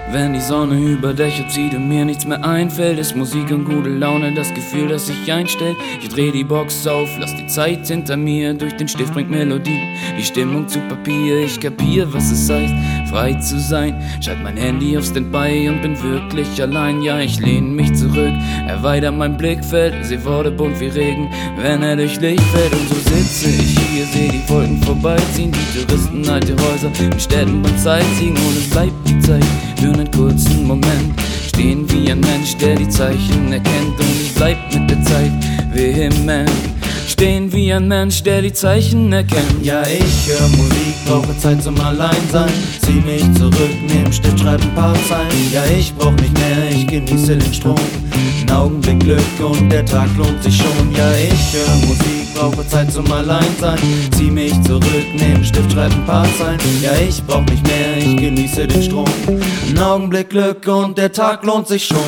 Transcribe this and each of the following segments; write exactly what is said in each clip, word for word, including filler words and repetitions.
Wenn die Sonne überdächert, zieht und mir nichts mehr einfällt, ist Musik und gute Laune das Gefühl, das sich einstellt. Ich dreh die Box auf, lass die Zeit hinter mir, durch den Stift bringt Melodie die Stimmung zu Papier. Ich kapier, was es heißt, frei zu sein, schalt mein Handy auf Standby und bin wirklich allein. Ja, ich lehn mich zurück, erweiter mein Blickfeld, seh Worte bunt wie Regen, wenn er durch Licht fällt. Und so sitze ich hier, seh die Wolken vorbeiziehen, die Touristen alte Häuser in Städten beim Sightseeing. Und es bleibt die Zeit für einen kurzen Moment, stehen wie ein Mensch, der die Zeichen erkennt. Und ich bleib mit der Zeit vehement, stehen wie ein Mensch, der die Zeichen erkennt. Ja, ich hör Musik, brauche Zeit zum Alleinsein, zieh mich zurück, nehm Stift, schreib ein paar Zeilen. Ja, ich brauch nicht mehr, ich genieße den Strom, ein Augenblick Glück und der Tag lohnt sich schon. Ja, ich hör Musik, brauche Zeit zum Alleinsein, zieh mich zurück, nehm Stift, schreib ein paar Zeilen. Ja, ich brauch nicht mehr, ich genieße den Strom, ein Augenblick Glück und der Tag lohnt sich schon.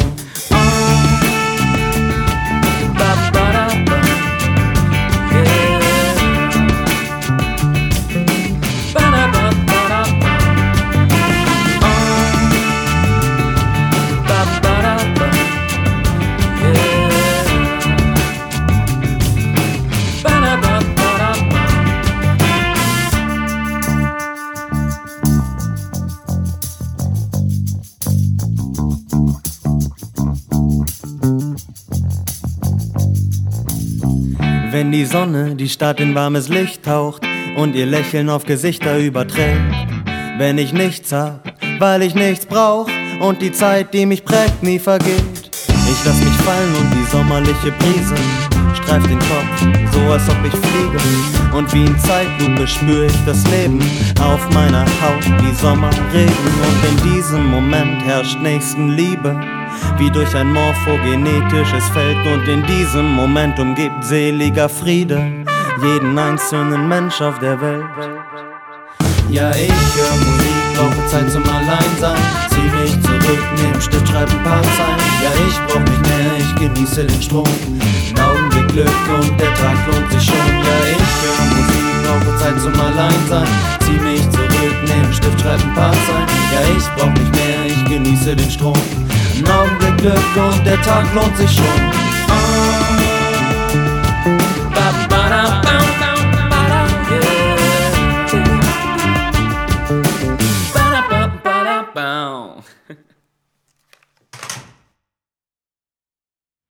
Wenn die Sonne die Stadt in warmes Licht taucht und ihr Lächeln auf Gesichter überträgt, wenn ich nichts hab, weil ich nichts brauch und die Zeit, die mich prägt, nie vergeht. Ich lass mich fallen und die sommerliche Brise streift den Kopf, so als ob ich fliege. Und wie in Zeitlupe spür ich das Leben auf meiner Haut wie Sommerregen. Und in diesem Moment herrscht Nächstenliebe wie durch ein morphogenetisches Feld. Und in diesem Moment umgibt seliger Friede jeden einzelnen Mensch auf der Welt. Ja, ich hör Musik, brauche Zeit zum Alleinsein, zieh mich zurück, nehm Stift, schreib ein paar Zeilen. Ja, ich brauch nicht mehr, ich genieße den Strom, ein Augenblick Glück und der Tag lohnt sich schon. Ja, ich hör Musik, brauche Zeit zum Alleinsein, zieh mich zurück, nehm Stift, schreib ein paar Zeilen. Ja, ich brauch nicht mehr, ich genieße den Strom, ein Augenblick Glück und der Tag lohnt sich schon. Bow.